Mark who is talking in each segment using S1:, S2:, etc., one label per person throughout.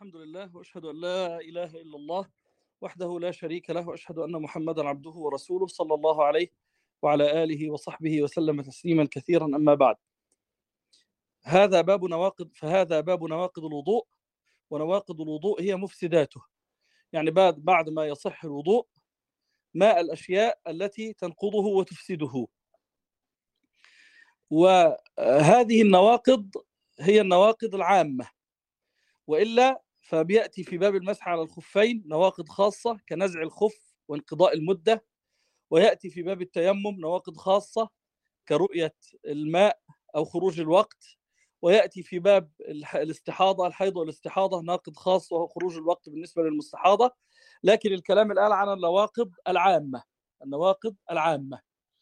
S1: الحمد لله وأشهد أن لا إله إلا الله وحده لا شريك له، وأشهد أن محمدا عبده ورسوله صلى الله عليه وعلى آله وصحبه وسلم تسليما كثيرا. أما بعد، فهذا باب نواقض الوضوء. ونواقض الوضوء هي مفسداته، يعني بعد ما يصح الوضوء ما الأشياء التي تنقضه وتفسده. وهذه النواقض هي النواقض العامة، وإلا فبيأتي في باب المسح على الخفين نواقض خاصة كنزع الخف وانقضاء المدة، ويأتي في باب التيمم نواقض خاصة كرؤية الماء أو خروج الوقت، ويأتي في باب الاستحاضة الحيض والاستحاضة ناقض خاص وهو خروج الوقت بالنسبة للمستحاضة. لكن الكلام الآن عن النواقض العامة.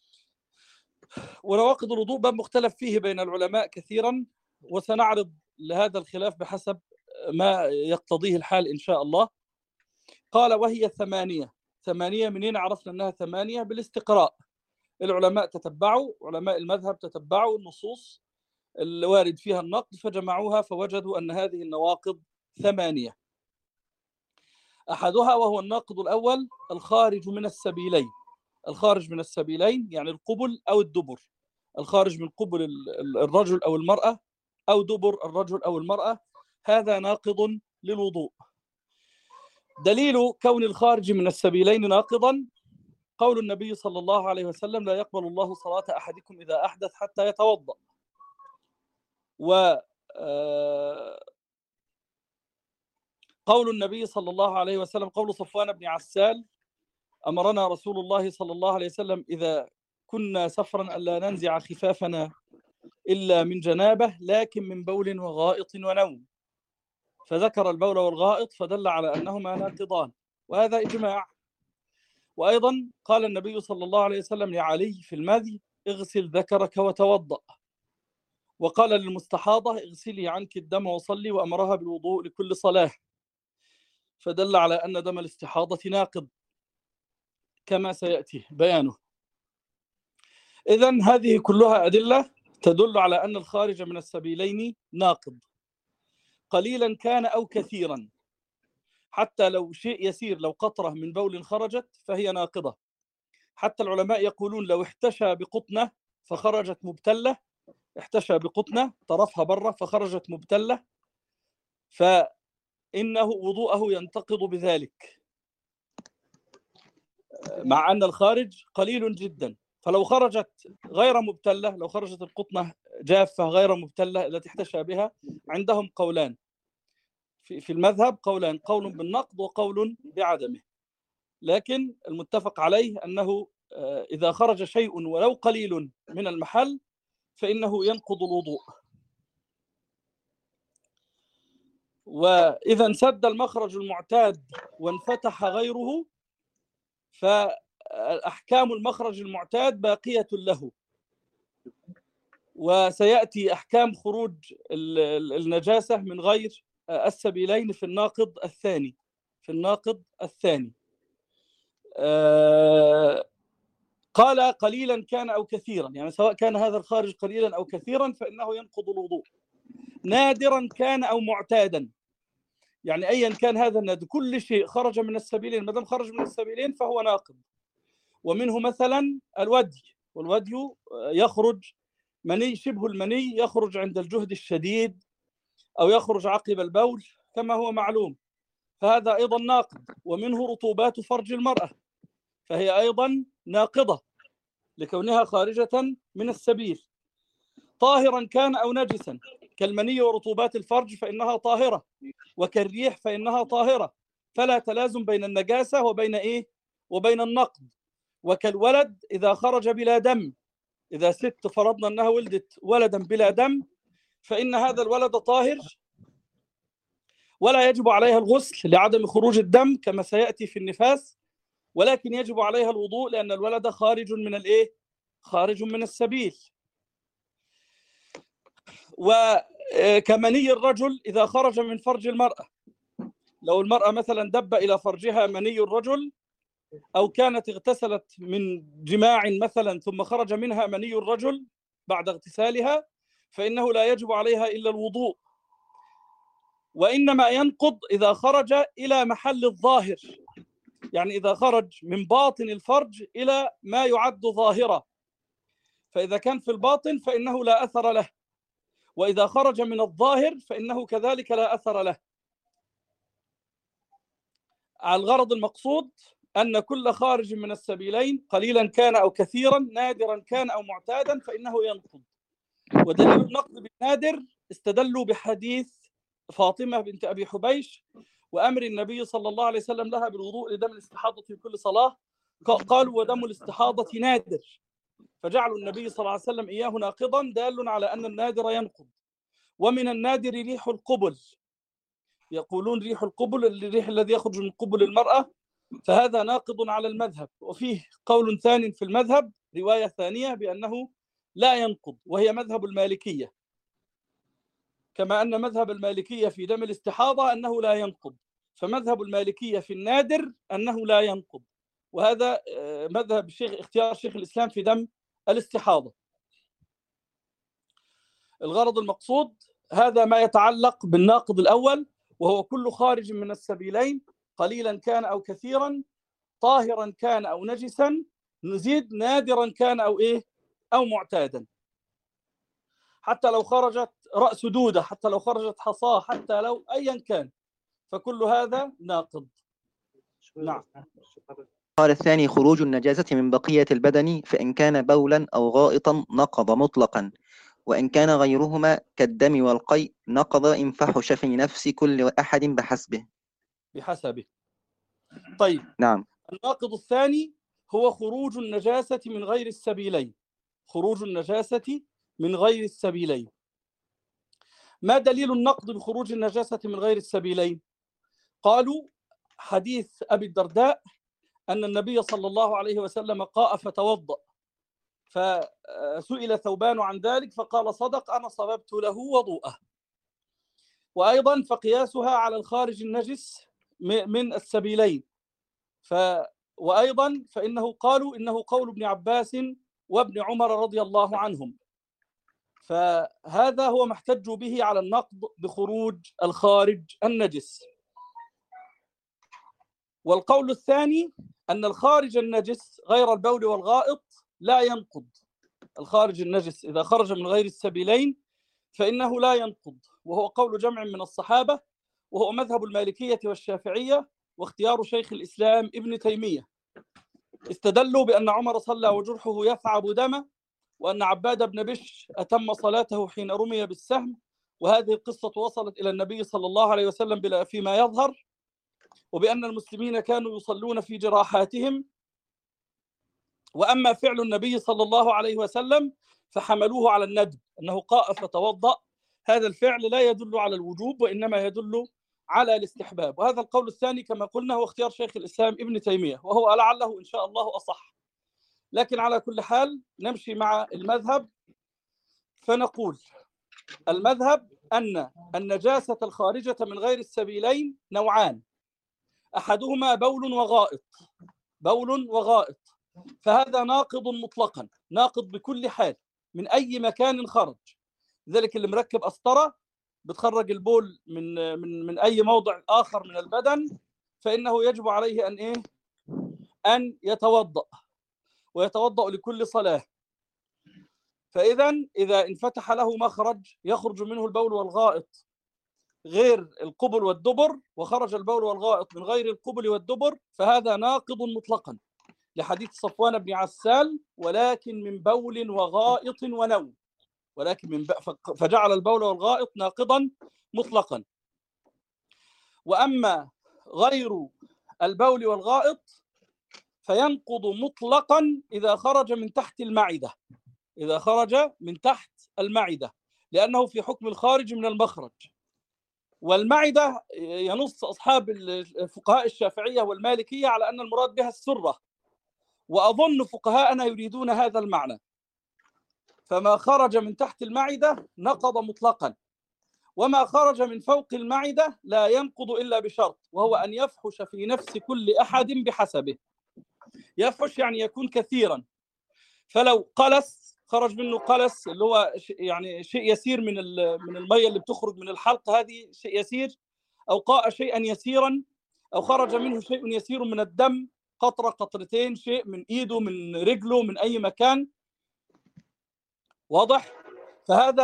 S1: ونواقض الوضوء باب مختلف فيه بين العلماء كثيرا، وسنعرض لهذا الخلاف بحسب ما يقتضيه الحال إن شاء الله. قال وهي ثمانية. منين عرفنا أنها ثمانية؟ بالاستقراء. العلماء تتبعوا، علماء المذهب تتبعوا النصوص الوارد فيها النقد فجمعوها فوجدوا أن هذه النواقض ثمانية. أحدها وهو الناقض الأول الخارج من السبيلين. الخارج من السبيلين يعني القبل أو الدبر، الخارج من قبل الرجل أو المرأة أو دبر الرجل أو المرأة، هذا ناقض للوضوء. دليل كون الخارج من السبيلين ناقضا قول النبي صلى الله عليه وسلم: لا يقبل الله صلاة أحدكم إذا أحدث حتى يتوضأ. قول النبي صلى الله عليه وسلم، قول صفوان بن عسال: أمرنا رسول الله صلى الله عليه وسلم إذا كنا سفرا ألا ننزع خفافنا إلا من جنابه لكن من بول وغائط ونوم، فذكر البول والغائط فدل على أنهما ناقضان، وهذا إجماع. وأيضا قال النبي صلى الله عليه وسلم لعلي في المذي: اغسل ذكرك وتوضأ. وقال للمستحاضة: اغسلي عنك الدم وصلي، وأمرها بالوضوء لكل صلاة، فدل على أن دم الاستحاضة ناقض كما سيأتي بيانه. إذن هذه كلها أدلة تدل على أن الخارج من السبيلين ناقض، قليلا كان أو كثيرا. حتى لو شيء يسير، لو قطرة من بول خرجت فهي ناقضة. حتى العلماء يقولون لو احتشى بقطنة فخرجت مبتلة، احتشى بقطنة طرفها برة فخرجت مبتلة، فإنه وضوءه ينتقض بذلك، مع أن الخارج قليل جدا. فلو خرجت غير مبتلة، لو خرجت القطنة جافة غير مبتلة التي احتشى بها، عندهم قولان في المذهب، قول بالنقض وقول بعدمه. لكن المتفق عليه أنه إذا خرج شيء ولو قليل من المحل فإنه ينقض الوضوء. وإذا انسد المخرج المعتاد وانفتح غيره فأحكام المخرج المعتاد باقية له، وسيأتي أحكام خروج النجاسة من غير السبيلين في الناقض الثاني. قال قليلا كان أو كثيرا، يعني سواء كان هذا الخارج قليلا أو كثيرا فإنه ينقض الوضوء. نادرا كان أو معتادا، يعني أيا كان هذا النادر، كل شيء خرج من السبيلين ما دام خرج من السبيلين فهو ناقض. ومنه مثلا الودي، والودي يخرج مني، شبه المني يخرج عند الجهد الشديد أو يخرج عقب البول كما هو معلوم، فهذا أيضا ناقض. ومنه رطوبات فرج المرأة، فهي أيضا ناقضة لكونها خارجة من السبيل، طاهرا كان أو نجسا، كالمني ورطوبات الفرج فإنها طاهرة، وكالريح فإنها طاهرة، فلا تلازم بين النجاسة وبين النقض. وكالولد إذا خرج بلا دم، إذا ست فرضنا أنها ولدت ولدا بلا دم فإن هذا الولد طاهر ولا يجب عليها الغسل لعدم خروج الدم كما سيأتي في النفاس، ولكن يجب عليها الوضوء لأن الولد خارج من السبيل. وكمني الرجل إذا خرج من فرج المرأة، لو المرأة مثلا دب إلى فرجها مني الرجل، أو كانت اغتسلت من جماع مثلا ثم خرج منها مني الرجل بعد اغتسالها، فإنه لا يجب عليها إلا الوضوء، وإنما ينقض إذا خرج إلى محل الظاهر، يعني إذا خرج من باطن الفرج إلى ما يعد ظاهرة، فإذا كان في الباطن فإنه لا أثر له، وإذا خرج من الظاهر فإنه كذلك لا أثر له. الغرض المقصود أن كل خارج من السبيلين قليلا كان أو كثيرا، نادرا كان أو معتادا، فإنه ينقض. ودليل النقض بالنادر استدلوا بحديث فاطمة بنت أبي حبيش وأمر النبي صلى الله عليه وسلم لها بالوضوء لدم الاستحاضة في كل صلاة، قالوا ودم الاستحاضة نادر، فجعلوا النبي صلى الله عليه وسلم إياه ناقضا، دال على أن النادر ينقض. ومن النادر ريح القبل، يقولون ريح القبل الريح الذي يخرج من قبل المرأة، فهذا ناقض على المذهب. وفيه قول ثاني في المذهب، رواية ثانية بأنه لا ينقض، وهي مذهب المالكية، كما أن مذهب المالكية في دم الاستحاضة أنه لا ينقض، فمذهب المالكية في النادر أنه لا ينقض، وهذا مذهب اختيار شيخ الإسلام في دم الاستحاضة. الغرض المقصود هذا ما يتعلق بالناقض الأول، وهو كل خارج من السبيلين قليلا كان أو كثيرا، طاهرا كان أو نجسا، نزيد نادرا كان أو أو معتادا. حتى لو خرجت رأس دودة، حتى لو خرجت حصاة، حتى لو أيا كان، فكل هذا ناقض. نعم.
S2: قال الثاني خروج النجاسة من بقية البدن، فإن كان بولا أو غائطا نقض مطلقا، وإن كان غيرهما كالدم والقيء نقض إن فحش في نفس كل أحد بحسبه.
S1: طيب.
S2: نعم.
S1: الناقض الثاني هو خروج النجاسة من غير السبيلين. خروج النجاسة من غير السبيلين. ما دليل النقض بخروج النجاسة من غير السبيلين؟ قالوا حديث أبي الدرداء أن النبي صلى الله عليه وسلم قاء فتوضأ، فسئل ثوبان عن ذلك فقال صدق، أنا صببت له وضوءه. وأيضا فقياسها على الخارج النجس من السبيلين. وأيضا فإنه قالوا إنه قول ابن عباس وابن عمر رضي الله عنهم، فهذا هو ما احتجوا به على النقض بخروج الخارج النجس. والقول الثاني أن الخارج النجس غير البول والغائط لا ينقض. الخارج النجس إذا خرج من غير السبيلين فإنه لا ينقض، وهو قول جمع من الصحابة، وهو مذهب المالكية والشافعية واختيار شيخ الإسلام ابن تيمية. استدلوا بأن عمر صلى وجرحه يثعب دمه، وأن عباد بن بش أتم صلاته حين رمي بالسهم، وهذه القصة وصلت إلى النبي صلى الله عليه وسلم فيما يظهر، وبأن المسلمين كانوا يصلون في جراحاتهم. وأما فعل النبي صلى الله عليه وسلم فحملوه على الندب، أنه قاء فتوضأ، هذا الفعل لا يدل على الوجوب وإنما يدل على الاستحباب. وهذا القول الثاني كما قلنا هو اختيار شيخ الإسلام ابن تيمية، وهو لعله إن شاء الله أصح. لكن على كل حال نمشي مع المذهب، فنقول المذهب أن النجاسة الخارجة من غير السبيلين نوعان، أحدهما بول وغائط. بول وغائط، فهذا ناقض مطلقا، ناقض بكل حال من أي مكان خرج. لذلك اللي مركب قسطرة بتخرج البول من أي موضع آخر من البدن، فإنه يجب عليه أن يتوضأ، ويتوضأ لكل صلاة. إذا انفتح له مخرج يخرج منه البول والغائط غير القبل والدبر، وخرج البول والغائط من غير القبل والدبر، فهذا ناقض مطلقا، لحديث صفوان بن عسال ولكن من بول وغائط ونوم، فجعل البول والغائط ناقضا مطلقا. وأما غير البول والغائط فينقض مطلقا إذا خرج من تحت المعدة، إذا خرج من تحت المعدة، لأنه في حكم الخارج من المخرج. والمعدة ينص أصحاب الفقهاء الشافعية والمالكية على أن المراد بها السرة، وأظن فقهاءنا يريدون هذا المعنى، فما خرج من تحت المعدة نقض مطلقا، وما خرج من فوق المعدة لا ينقض إلا بشرط، وهو أن يفحش في نفس كل أحد بحسبه. يفحش يعني يكون كثيرا، فلو قلس خرج منه قلس اللي هو يعني شيء يسير من المية اللي بتخرج من الحلق، هذه شيء يسير، أو قاء شيئا يسيرا، أو خرج منه شيء يسير من الدم، قطرة قطرتين، شيء من إيده من رجله من أي مكان، واضح؟ فهذا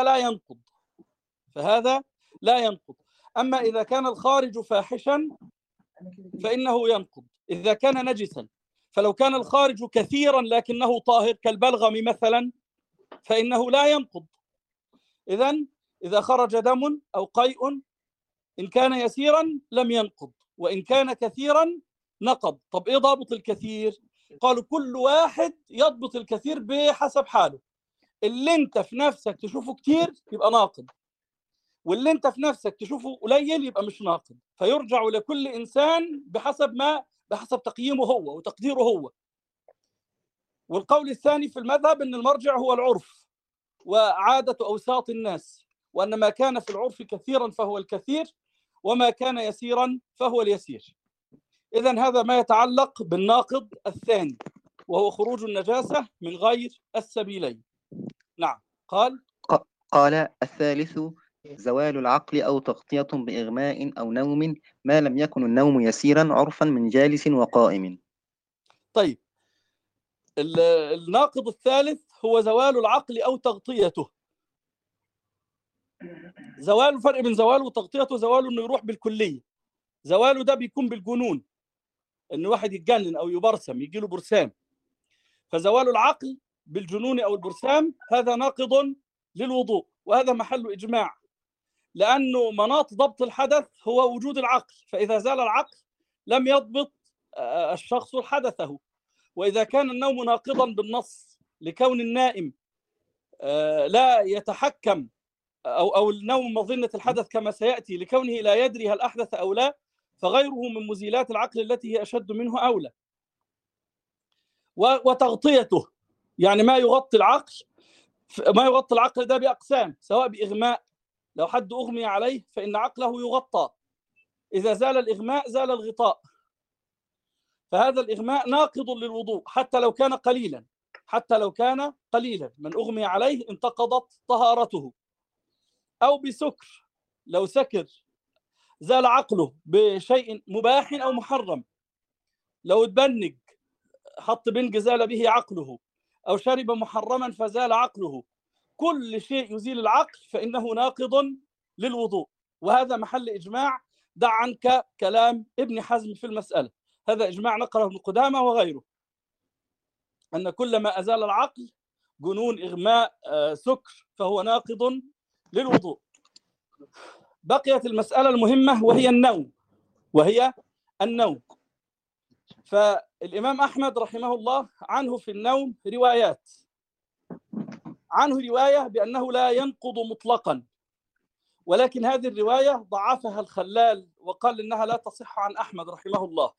S1: لا ينقض. أما إذا كان الخارج فاحشا فإنه ينقض. إذا كان نجسا، فلو كان الخارج كثيرا لكنه طاهر كالبلغم مثلا فإنه لا ينقض. إذا خرج دم أو قيء إن كان يسيرا لم ينقض، وإن كان كثيرا نقض. طب إيه ضابط الكثير؟ قالوا كل واحد يضبط الكثير بحسب حاله. اللي انت في نفسك تشوفه كتير يبقى ناقض، واللي انت في نفسك تشوفه قليل يبقى مش ناقض. فيرجع لكل إنسان بحسب تقييمه هو وتقديره هو. والقول الثاني في المذهب أن المرجع هو العرف وعادة أوساط الناس، وأن ما كان في العرف كثيرا فهو الكثير، وما كان يسيرا فهو اليسير. إذن هذا ما يتعلق بالناقض الثاني، وهو خروج النجاسة من غير السبيلين. نعم.
S2: قال الثالث زوال العقل أو تغطية بإغماء أو نوم ما لم يكن النوم يسيرا عرفا من جالس وقائم.
S1: طيب، الناقض الثالث هو زوال العقل أو تغطيته. زوال، الفرق بين زواله وتغطيته: زواله إنه يروح بالكلية، زواله ده بيكون بالجنون، إن واحد يتجنن أو يبرسم يجي له برسام. فزوال العقل بالجنون أو البرسام هذا ناقض للوضوء، وهذا محل إجماع، لأنه مناط ضبط الحدث هو وجود العقل، فإذا زال العقل لم يضبط الشخص حدثه. وإذا كان النوم ناقضا بالنص لكون النائم لا يتحكم، أو النوم مظنة الحدث كما سيأتي لكونه لا يدري هل أحدث أو لا، فغيره من مزيلات العقل التي هي أشد منه أولى. وتغطيته يعني ما يغطي العقل ده بأقسام، سواء بإغماء، لو حد أغمي عليه فإن عقله يغطى، إذا زال الإغماء زال الغطاء. فهذا الإغماء ناقض للوضوء حتى لو كان قليلا، من أغمي عليه انتقضت طهارته. أو بسكر، لو سكر زال عقله بشيء مباح أو محرم، لو اتبنج حط بنج زال به عقله، أو شرب محرما فزال عقله. كل شيء يزيل العقل فإنه ناقض للوضوء، وهذا محل إجماع. دع عنك كلام ابن حزم في المسألة، هذا إجماع نقله ابن قدامة وغيره، أن كل ما أزال العقل، جنون، إغماء، سكر، فهو ناقض للوضوء. بقيت المسألة المهمة وهي النوم. فالإمام أحمد رحمه الله عنه في النوم روايات، عنه رواية بأنه لا ينقض مطلقا، ولكن هذه الرواية ضعفها الخلال وقال إنها لا تصح عن أحمد رحمه الله.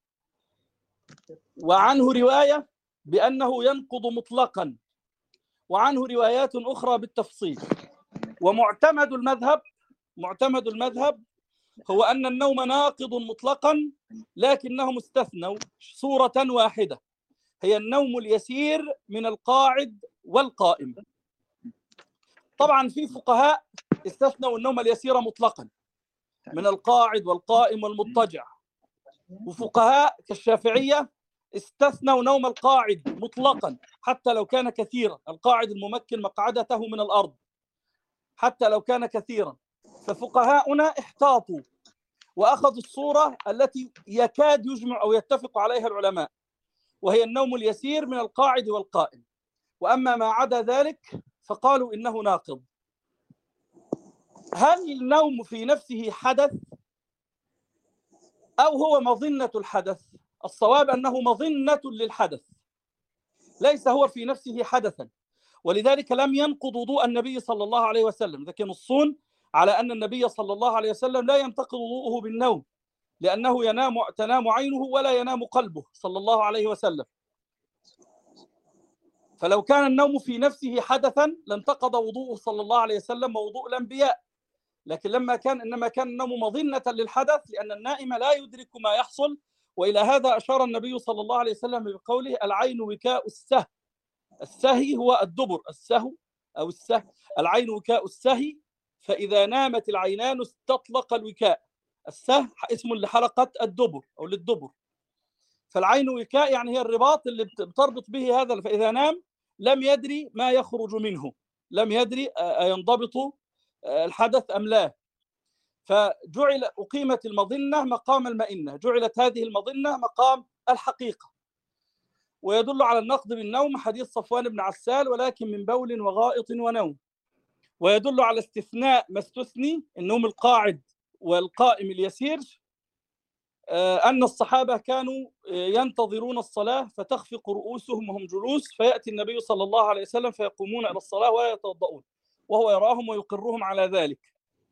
S1: وعنه رواية بأنه ينقض مطلقا، وعنه روايات أخرى بالتفصيل. ومعتمد المذهب هو أن النوم ناقض مطلقا، لكنهم استثنوا صورة واحدة، هي النوم اليسير من القاعد والقائم. طبعا في فقهاء استثنوا النوم اليسير مطلقا من القاعد والقائم والمضطجع، وفقهاء كالشافعية استثنوا نوم القاعد مطلقا حتى لو كان كثيرا، القاعد الممكن مقعدته من الأرض حتى لو كان كثيرا. ففقهاؤنا احتاطوا وأخذوا الصورة التي يكاد يجمع أو يتفق عليها العلماء، وهي النوم اليسير من القاعد والقائم. وأما ما عدا ذلك فقالوا إنه ناقض. هل النوم في نفسه حدث أو هو مظنة الحدث؟ الصواب أنه مظنة للحدث، ليس هو في نفسه حدثا، ولذلك لم ينقض وضوء النبي صلى الله عليه وسلم. لكن ينصون على أن النبي صلى الله عليه وسلم لا ينتقض وضوءه بالنوم، لأنه تنام عينه ولا ينام قلبه صلى الله عليه وسلم. فلو كان النوم في نفسه حدثا لانتقض وضوءه صلى الله عليه وسلم ووضوء الأنبياء، لكن إنما كان النوم مظنة للحدث، لأن النائم لا يدرك ما يحصل. وإلى هذا أشار النبي صلى الله عليه وسلم بقوله: العين وكاء السهم، السهي هو الدبر، السهو أو السهي، العين وكاء السهي، فإذا نامت العينان استطلق الوكاء. السهي اسم لحلقة الدبر أو للدبر، فالعين وكاء يعني هي الرباط اللي بتربط به هذا، فإذا نام لم يدري ما يخرج منه، لم يدري أينضبط الحدث أم لا، أقيمت المظنة مقام المئنة، جعلت هذه المظنة مقام الحقيقة. ويدل على النقض بالنوم حديث صفوان بن عسال ولكن من بول وغائط ونوم. ويدل على استثناء ما استثني، النوم القاعد والقائم اليسير، أن الصحابة كانوا ينتظرون الصلاة فتخفق رؤوسهم وهم جلوس، فيأتي النبي صلى الله عليه وسلم فيقومون إلى الصلاة ولا يتوضؤون وهو يراهم ويقرهم على ذلك.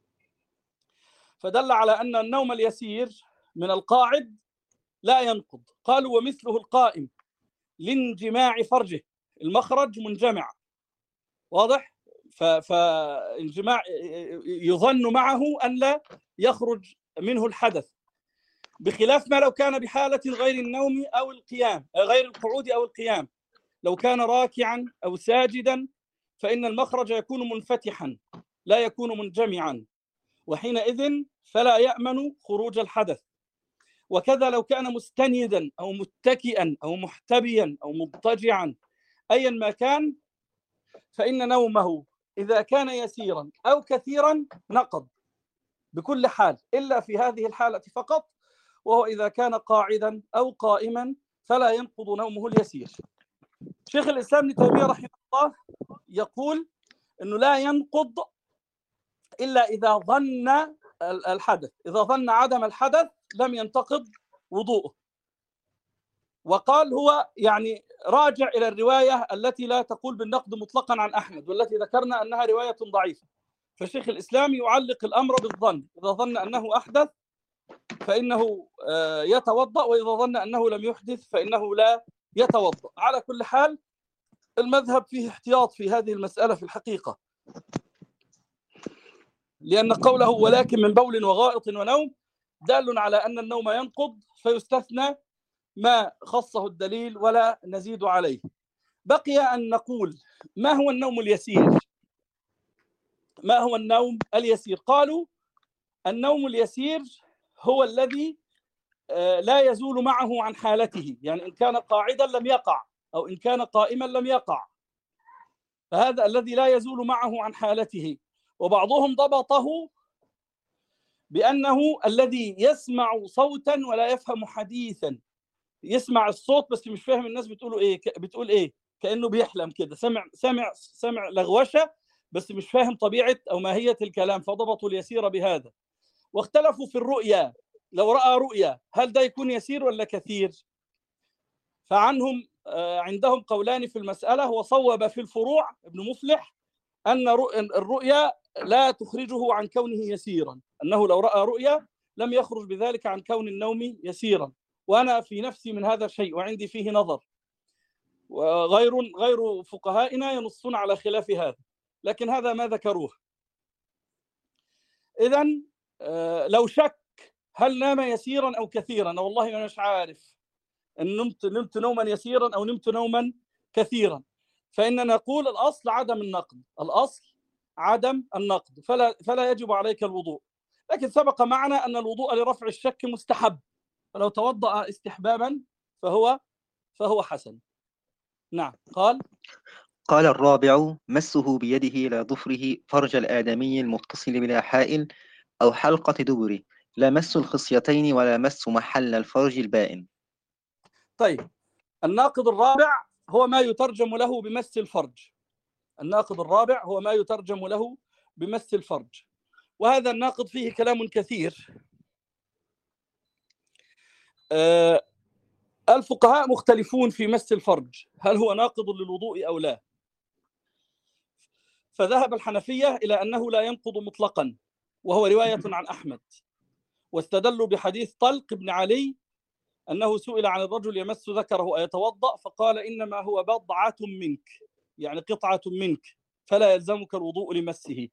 S1: فدل على أن النوم اليسير من القاعد لا ينقض. قالوا ومثله القائم لانجماع فرجه، المخرج منجمع، واضح؟ فانجماع يظن معه أن لا يخرج منه الحدث، بخلاف ما لو كان بحالة غير النوم أو القيام، غير القعود أو القيام. لو كان راكعا أو ساجدا فإن المخرج يكون منفتحا لا يكون منجمعا، وحينئذ فلا يأمن خروج الحدث. وكذا لو كان مستنيدا أو متكئا أو محتبيا أو مضطجعا، أيا ما كان، فإن نومه إذا كان يسيرا أو كثيرا نقض بكل حال، إلا في هذه الحالة فقط، وهو إذا كان قاعدا أو قائما فلا ينقض نومه اليسير. شيخ الإسلام ابن تيمية رحمه الله يقول أنه لا ينقض إلا إذا ظن الحدث، إذا ظن عدم الحدث لم ينتقض وضوءه. وقال هو يعني راجع إلى الرواية التي لا تقول بالنقض مطلقا عن أحمد، والتي ذكرنا أنها رواية ضعيفة. فشيخ الإسلام يعلق الأمر بالظن، إذا ظن أنه أحدث فإنه يتوضأ، وإذا ظن أنه لم يحدث فإنه لا يتوضأ. على كل حال المذهب فيه احتياط في هذه المسألة في الحقيقة، لأن قوله ولكن من بول وغائط ونوم دال على أن النوم ينقض، فيستثنى ما خصه الدليل ولا نزيد عليه. بقي أن نقول ما هو النوم اليسير؟ ما هو النوم اليسير؟ قالوا النوم اليسير هو الذي لا يزول معه عن حالته، يعني إن كان قاعدا لم يقع، أو إن كان قائما لم يقع، فهذا الذي لا يزول معه عن حالته. وبعضهم ضبطه بأنه الذي يسمع صوتا ولا يفهم حديثا، يسمع الصوت بس مش فاهم الناس بتقول ايه، كأنه بيحلم كده، سمع لغوشة بس مش فاهم طبيعة أو ماهية الكلام، فضبطوا اليسير بهذا. واختلفوا في الرؤيا، لو رأى رؤيا هل ده يكون يسير ولا كثير؟ فعنهم عندهم قولان في المسألة، وصوب في الفروع ابن مفلح أن الرؤيا لا تخرجه عن كونه يسيرا، أنه لو رأى رؤيا لم يخرج بذلك عن كون النوم يسيرا. وأنا في نفسي من هذا الشيء وعندي فيه نظر، وغير فقهائنا ينصون على خلاف هذا، لكن هذا ما ذكروه. إذن لو شك هل نام يسيرا أو كثيرا، أو والله ما مش عارف إن نمت نوما يسيرا أو نمت نوما كثيرا، فإننا نقول الأصل عدم النقض، الأصل عدم النقض، فلا يجب عليك الوضوء. لكن سبق معنا أن الوضوء لرفع الشك مستحب، فلو توضأ استحبابا فهو حسن. نعم.
S2: قال الرابع مسه بيده إلى ظفره فرج الآدمي المتصل بلا حائل أو حلقة دبره، لا مس الخصيتين ولا مس محل الفرج البائن.
S1: طيب، الناقض الرابع هو ما يترجم له بمس الفرج. الناقض الرابع هو ما يترجم له بمس الفرج، وهذا الناقض فيه كلام كثير. الفقهاء مختلفون في مس الفرج، هل هو ناقض للوضوء أو لا؟ فذهب الحنفية إلى أنه لا ينقض مطلقا، وهو رواية عن أحمد، واستدلوا بحديث طلق بن علي أنه سئل عن الرجل يمس ذكره أيتوضأ، فقال إنما هو بضعة منك، يعني قطعة منك، فلا يلزمك الوضوء لمسه.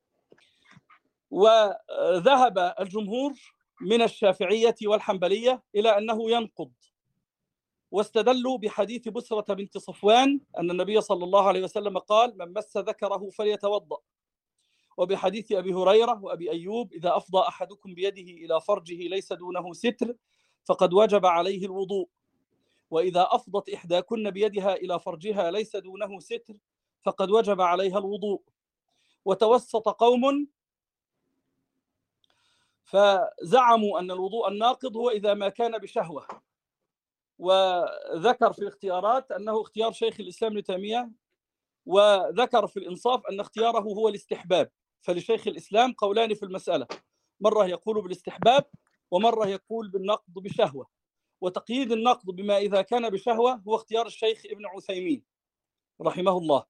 S1: وذهب الجمهور من الشافعية والحنبلية إلى أنه ينقض، واستدلوا بحديث بسرة بنت صفوان أن النبي صلى الله عليه وسلم قال: من مس ذكره فليتوضأ، وبحديث أبي هريرة وأبي أيوب: إذا أفضى أحدكم بيده إلى فرجه ليس دونه ستر فقد وجب عليه الوضوء، وإذا أفضت إحداكن بيدها إلى فرجها ليس دونه ستر فقد وجب عليها الوضوء. وتوسط قوم فزعموا أن الوضوء الناقض هو إذا ما كان بشهوة، وذكر في الاختيارات أنه اختيار شيخ الإسلام ابن تيمية، وذكر في الإنصاف أن اختياره هو الاستحباب. فلشيخ الإسلام قولان في المسألة، مرة يقول بالاستحباب ومرة يقول بالنقض بشهوة. وتقييد النقض بما إذا كان بشهوة هو اختيار الشيخ ابن عثيمين رحمه الله.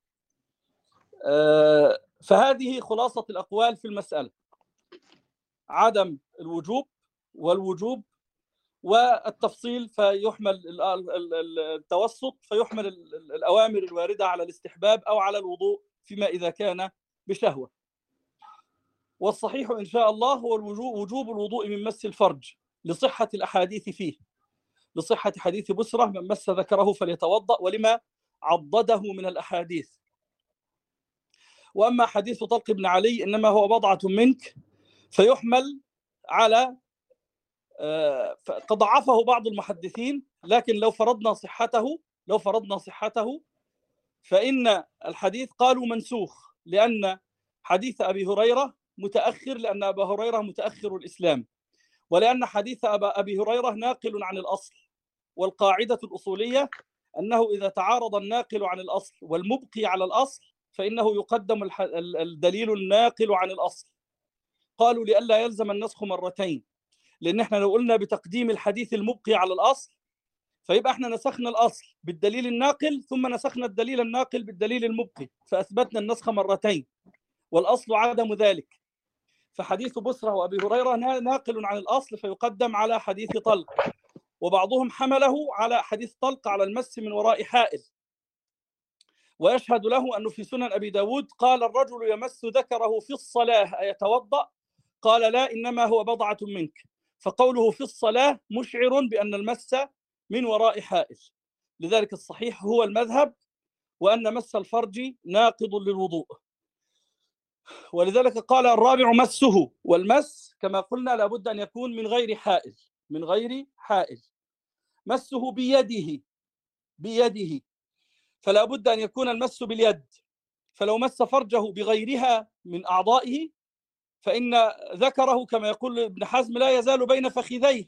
S1: فهذه خلاصة الأقوال في المسألة: عدم الوجوب والوجوب، والتفصيل فيحمل التوسط فيحمل الأوامر الواردة على الاستحباب أو على الوضوء فيما إذا كان بشهوة. والصحيح إن شاء الله هو وجوب الوضوء من مس الفرج لصحة الأحاديث فيه، لصحة حديث بسرة: من مس ذكره فليتوضأ، ولما عضده من الأحاديث. وأما حديث طلق بن علي إنما هو بضعة منك فيحمل على قد ضعفه بعض المحدثين، لكن لو فرضنا صحته فإن الحديث قالوا منسوخ، لأن حديث أبي هريرة متأخر، لأن أبا هريرة متأخر الإسلام، ولأن حديث أبي هريرة ناقل عن الأصل. والقاعدة الأصولية أنه إذا تعارض الناقل عن الأصل والمبقي على الأصل فإنه يقدم الدليل الناقل عن الأصل. قالوا لئلا يلزم النسخ مرتين، لأن احنا لو قلنا بتقديم الحديث المبقي على الأصل فيبقى احنا نسخنا الأصل بالدليل الناقل ثم نسخنا الدليل الناقل بالدليل المبقي، فأثبتنا النسخ مرتين، والأصل عدم ذلك. فحديث بسرة وأبي هريرة ناقل عن الأصل فيقدم على حديث طلق، وبعضهم حمله على حديث طلق على المس من وراء حائل. ويشهد له أنه في سنن أبي داود قال: الرجل يمس ذكره في الصلاة أيتوضأ؟ قال: لا، إنما هو بضعة منك. فقوله في الصلاة مشعر بأن المس من وراء حائل. لذلك الصحيح هو المذهب، وأن مس الفرج ناقض للوضوء. ولذلك قال الرابع مسه، والمس كما قلنا لابد أن يكون من غير حائل، من غير حائل. مسه بيده فلا بد أن يكون المس باليد، فلو مس فرجه بغيرها من أعضائه فإن ذكره كما يقول ابن حزم لا يزال بين فخذيه.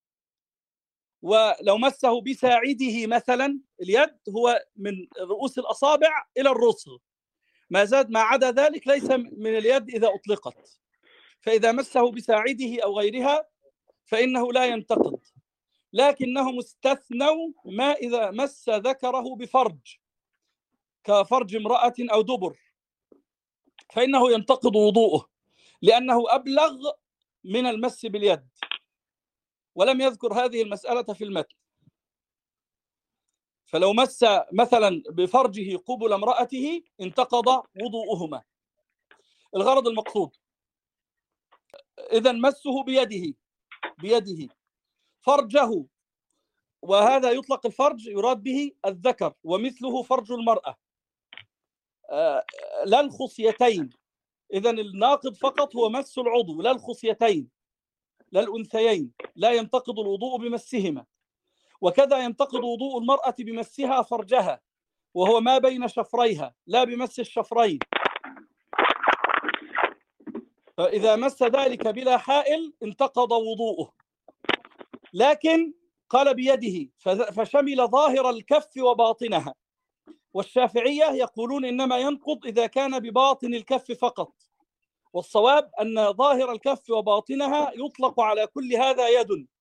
S1: ولو مسه بساعده مثلا، اليد هو من رؤوس الأصابع إلى الرسغ، ما زاد ما عدا ذلك ليس من اليد إذا أطلقت. فإذا مسه بساعده أو غيرها فإنه لا ينتقض، لكنهم استثنوا ما إذا مس ذكره بفرج كفرج امرأة أو دبر فإنه ينتقض وضوءه، لأنه أبلغ من المس باليد. ولم يذكر هذه المسألة في المتن. فلو مس مثلا بفرجه قبل امرأته انتقض وضوءهما. الغرض المقصود إذا مسه بيده فرجه، وهذا يطلق الفرج يراد به الذكر، ومثله فرج المرأة لا الخصيتين. إذا الناقض فقط هو مس العضو، لا الخصيتين لا الأنثيين، لا ينتقض الوضوء بمسهما. وكذا ينتقض وضوء المرأة بمسها فرجها، وهو ما بين شفريها، لا بمس الشفرين. فإذا مس ذلك بلا حائل انتقض وضوءه، لكن قال بيده فشمل ظاهر الكف وباطنها. والشافعية يقولون إنما ينقض إذا كان بباطن الكف فقط، والصواب أن ظاهر الكف وباطنها يطلق على كل هذا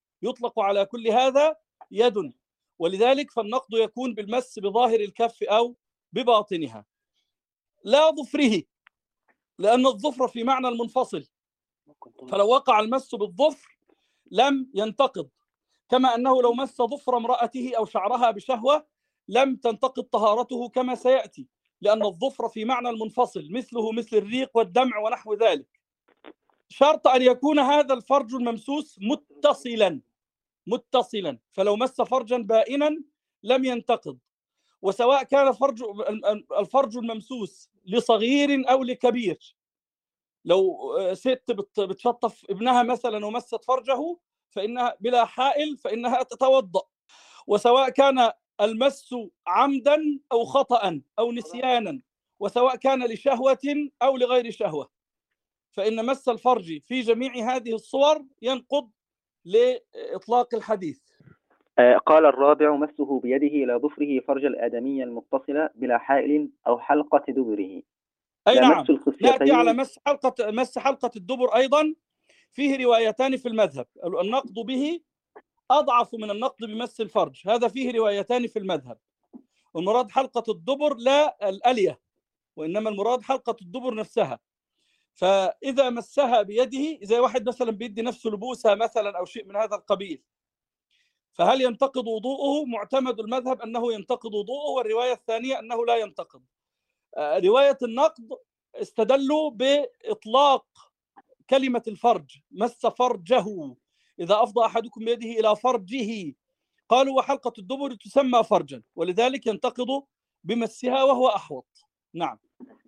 S1: يد، ولذلك فالنقض يكون بالمس بظاهر الكف أو بباطنها لا ظفره، لأن الظفر في معنى المنفصل، فلو وقع المس بالظفر لم ينتقض، كما أنه لو مس ظفر امرأته أو شعرها بشهوة لم تنتقض طهارته كما سيأتي، لأن الظفر في معنى المنفصل مثله مثل الريق والدمع ونحو ذلك. شرط أن يكون هذا الفرج الممسوس متصلا، فلو مس فرجا بائنا لم ينتقض. وسواء كان الفرج الممسوس لصغير أو لكبير، لو ست بتشطف ابنها مثلا ومست فرجه فإنها بلا حائل فإنها تتوضأ. وسواء كان المس عمدا أو خطأ أو نسيانا، وسواء كان لشهوة أو لغير شهوة، فإن مس الفرج في جميع هذه الصور ينقض لإطلاق الحديث.
S2: قال الرابع: مسه بيده إلى ظفره فرج الآدمي المتصل بلا حائل أو حلقة دبره.
S1: أي
S2: لا
S1: نعم.
S2: مس الخصيتين.
S1: نأتي على مس حلقة الدبر أيضا، فيه روايتان في المذهب. النقض به أضعف من النقض بمس الفرج، هذا فيه روايتان في المذهب. المراد حلقة الدبر لا الألية، وإنما المراد حلقة الدبر نفسها. فإذا مسها بيده، زي واحد مثلا بيدي نفسه لبوسها مثلا أو شيء من هذا القبيل، فهل ينتقض وضوءه؟ معتمد المذهب أنه ينتقض وضوءه، والرواية الثانية أنه لا ينتقض. رواية النقض استدلوا بإطلاق كلمة الفرج، مس فرجه، إذا أفضى أحدكم بيده إلى فرجه، قالوا وحلقة الدبر تسمى فرجا، ولذلك ينتقض بمسها وهو أحوط. نعم.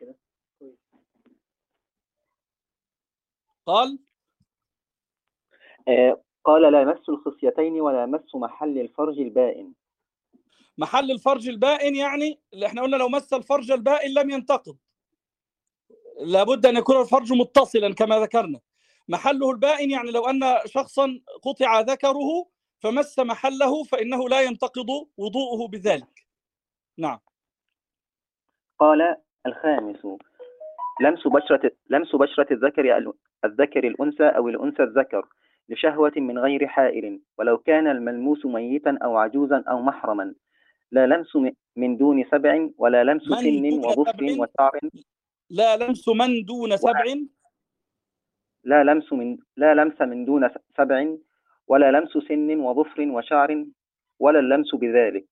S2: قال لا مس الخصيتين ولا مس محل الفرج البائن.
S1: محل الفرج البائن يعني اللي احنا قلنا لو مس الفرج البائن لم ينتقض، لابد أن يكون الفرج متصلا كما ذكرنا. محله البائن يعني لو أن شخصا قطع ذكره فمس محله فإنه لا ينتقض وضوءه بذلك. نعم.
S2: قال الخامس: لمس بشرة الذكر الأنثى أو الأنثى الذكر لشهوة من غير حائل، ولو كان الملموس ميتا أو عجوزا أو محرما. لا لمس من دون 7 ولا لمس سن وظفر وشعر.
S1: لا لمس من دون 7.
S2: لا لمس من دون 7 ولا لمس سن وظفر وشعر ولا اللمس بذلك.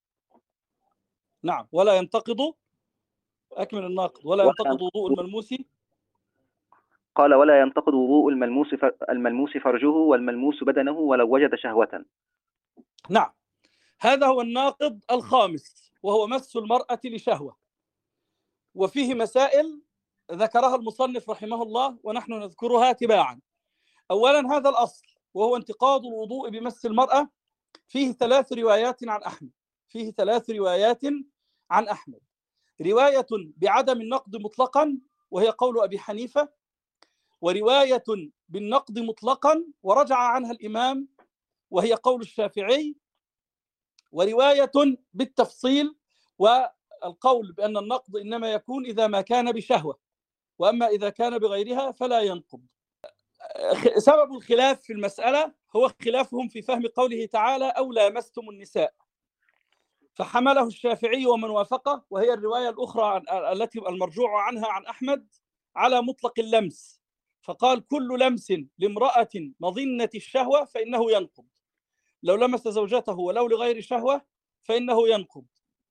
S1: نعم. ولا ينتقض، أكمل الناقض. ولا ينتقض وضوء الملموس.
S2: قال ولا ينتقض وضوء الملموس فرجه والملموس بدنه ولو وجد شهوة.
S1: نعم. هذا هو الناقض الخامس، وهو مس المرأة لشهوة. وفيه مسائل ذكرها المصنف رحمه الله ونحن نذكرها تباعا. أولا هذا الأصل وهو انتقاض الوضوء بمس المرأة، فيه 3 روايات عن أحمد. فيه 3 روايات عن أحمد. رواية بعدم النقض مطلقا وهي قول أبي حنيفة، ورواية بالنقض مطلقا ورجع عنها الإمام وهي قول الشافعي، ورواية بالتفصيل والقول بأن النقض إنما يكون إذا ما كان بشهوة، وأما إذا كان بغيرها فلا ينقض. سبب الخلاف في المسألة هو خلافهم في فهم قوله تعالى أو لامستم النساء، فحمله الشافعي ومن وافقه، وهي الرواية الأخرى التي المرجوع عنها عن أحمد، على مطلق اللمس، فقال كل لمس لامرأة مظنة الشهوة فإنه ينقض، لو لمس زوجته ولو لغير شهوة فإنه ينقض،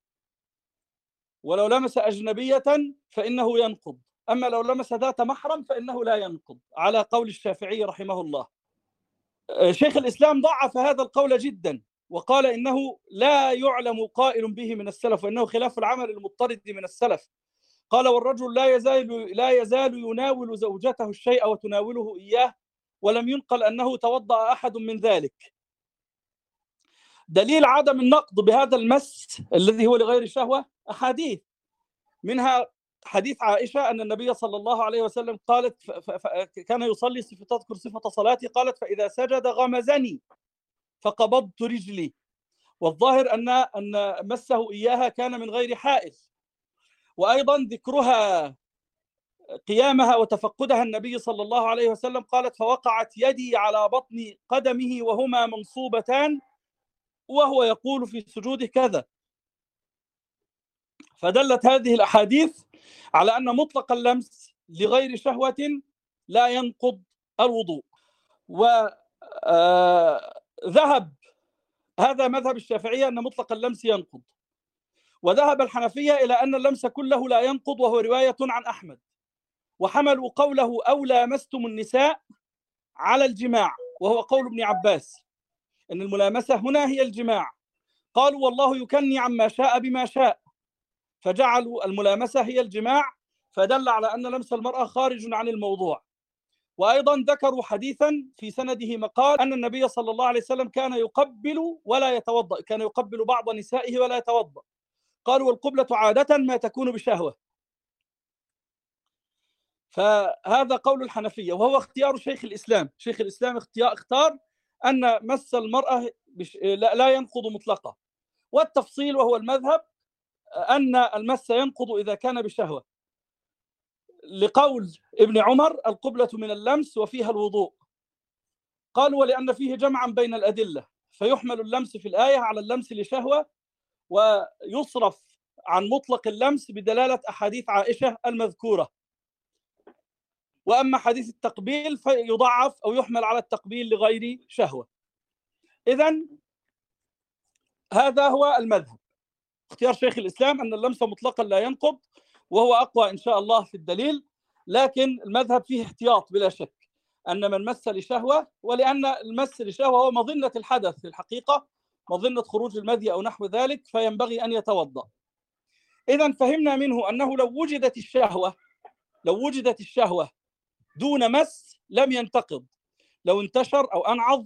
S1: ولو لمس أجنبية فإنه ينقض، أما لو لمس ذات محرم فإنه لا ينقض، على قول الشافعي رحمه الله. شيخ الإسلام ضعف هذا القول جدا، وقال إنه لا يعلم قائل به من السلف، وإنه خلاف العمل المضطرد من السلف. قال والرجل لا يزال يناول زوجته الشيء وتناوله إياه، ولم ينقل أنه توضأ أحد من ذلك. دليل عدم النقض بهذا المس الذي هو لغير شهوة أحاديث، منها حديث عائشة أن النبي صلى الله عليه وسلم قالت كان يصلي تذكر صفة صلاتي، قالت فإذا سجد غمزني فقبضت رجلي، والظاهر أن مسه إياها كان من غير حائل. وأيضا ذكرها قيامها وتفقدها النبي صلى الله عليه وسلم، قالت فوقعت يدي على بطن قدمه وهما منصوبتان وهو يقول في سجوده كذا. فدلت هذه الأحاديث على أن مطلق اللمس لغير شهوة لا ينقض الوضوء. وذهب هذا مذهب الشافعية أن مطلق اللمس ينقض، وذهب الحنفية إلى أن اللمس كله لا ينقض، وهو رواية عن أحمد، وحملوا قوله أو لامستم النساء على الجماع، وهو قول ابن عباس أن الملامسة هنا هي الجماع، قالوا والله يكني عما شاء بما شاء، فجعلوا الملامسة هي الجماع، فدل على أن لمس المرأة خارج عن الموضوع. وأيضا ذكروا حديثا في سنده مقال أن النبي صلى الله عليه وسلم كان يقبل ولا يتوضأ، كان يقبل بعض نسائه ولا يتوضأ. قالوا والقبلة عادة ما تكون بشهوة. فهذا قول الحنفية، وهو اختيار شيخ الإسلام. شيخ الإسلام اختار أن مس المرأة لا ينقض مطلقا، والتفصيل وهو المذهب أن المس ينقض إذا كان بشهوة، لقول ابن عمر القبلة من اللمس وفيها الوضوء. قالوا ولأن فيه جمعا بين الأدلة، فيحمل اللمس في الآية على اللمس لشهوة، ويصرف عن مطلق اللمس بدلالة أحاديث عائشة المذكورة. وأما حديث التقبيل فيضعف أو يحمل على التقبيل لغير شهوة. إذن هذا هو المذهب، اختيار شيخ الإسلام أن اللمس مطلقا لا ينقض، وهو أقوى إن شاء الله في الدليل. لكن المذهب فيه احتياط بلا شك، أن من مس لشهوة، ولأن المس لشهوة هو مظنة الحدث في الحقيقة، مظنة خروج المذي أو نحو ذلك، فينبغي أن يتوضأ. إذن فهمنا منه أنه لو وجدت الشهوة دون مس لم ينتقض. لو انتشر أو أنعض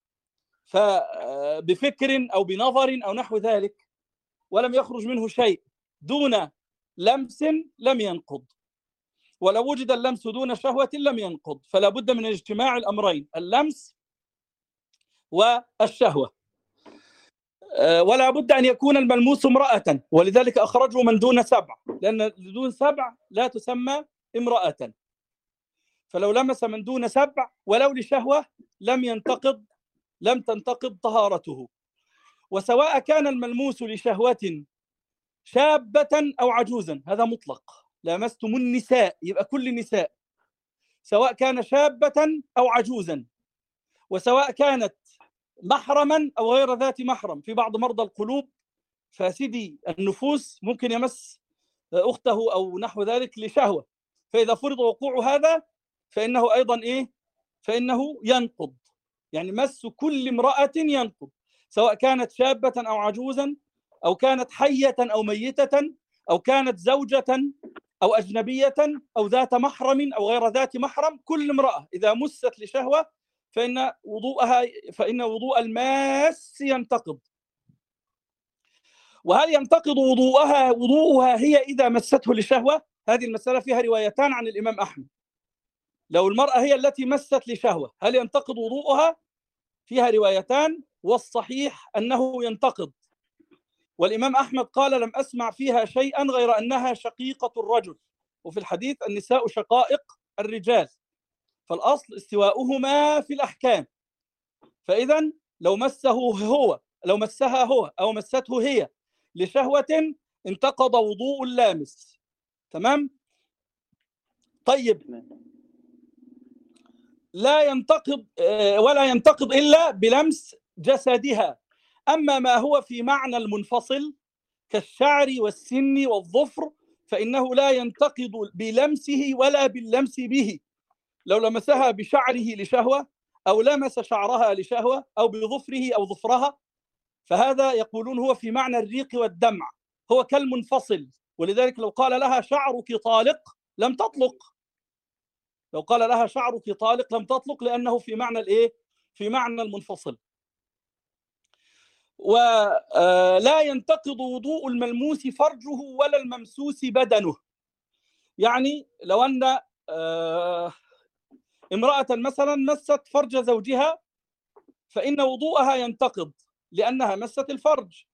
S1: بفكر أو بنظر أو نحو ذلك ولم يخرج منه شيء دون لمس لم ينقض، ولو وجد اللمس دون شهوة لم ينقض. فلا بد من اجتماع الأمرين، اللمس والشهوة. ولا بد أن يكون الملموس امرأة، ولذلك أخرجوا من دون 7، لأن دون 7 لا تسمى امرأة. فلو لمس من دون 7 ولو لشهوة لم تنتقض طهارته. وسواء كان الملموس لشهوة شابة أو عجوزا، هذا مطلق، لامستم النساء يبقى كل النساء، سواء كان شابة أو عجوزا، وسواء كانت محرما أو غير ذات محرم. في بعض مرضى القلوب فاسدي النفوس ممكن يمس أخته أو نحو ذلك لشهوة، فإذا فرض وقوع هذا فإنه أيضا فإنه ينقض. يعني مس كل امرأة ينقض، سواء كانت شابة أو عجوزا، أو كانت حية أو ميتة، أو كانت زوجة أو أجنبية أو ذات محرم أو غير ذات محرم. كل امرأة إذا مست لشهوة فإن وضوء الماس ينتقض. وهل ينتقض وضوءها هي إذا مسته لشهوة؟ هذه المسألة فيها روايتان عن الإمام أحمد. لو المرأة هي التي مست لشهوة هل ينتقض وضوءها؟ فيها روايتان، والصحيح أنه ينتقض. والإمام أحمد قال لم أسمع فيها شيئا غير أنها شقيقة الرجل، وفي الحديث النساء شقائق الرجال، فالأصل استواؤهما في الأحكام. فإذا لو مسها هو أو مسته هي لشهوة انتقض وضوء اللامس. تمام؟ طيب، لا ينتقض ولا ينتقض إلا بلمس جسدها. أما ما هو في معنى المنفصل كالشعر والسن والظفر فإنه لا ينتقض بلمسه ولا باللمس به. لو لمسها بشعره لشهوة أو لمس شعرها لشهوة أو بظفره أو ظفرها فهذا يقولون هو في معنى الريق والدمع، هو كالمنفصل. ولذلك لو قال لها شعرك طالق لم تطلق، لو قال لها شعرك طالق لم تطلق، لأنه في معنى في معنى المنفصل. ولا ينتقض وضوء الملموس فرجه ولا الممسوس بدنه. يعني لو أن امرأة مثلا مست فرج زوجها فإن وضوءها ينتقض لأنها مست الفرج،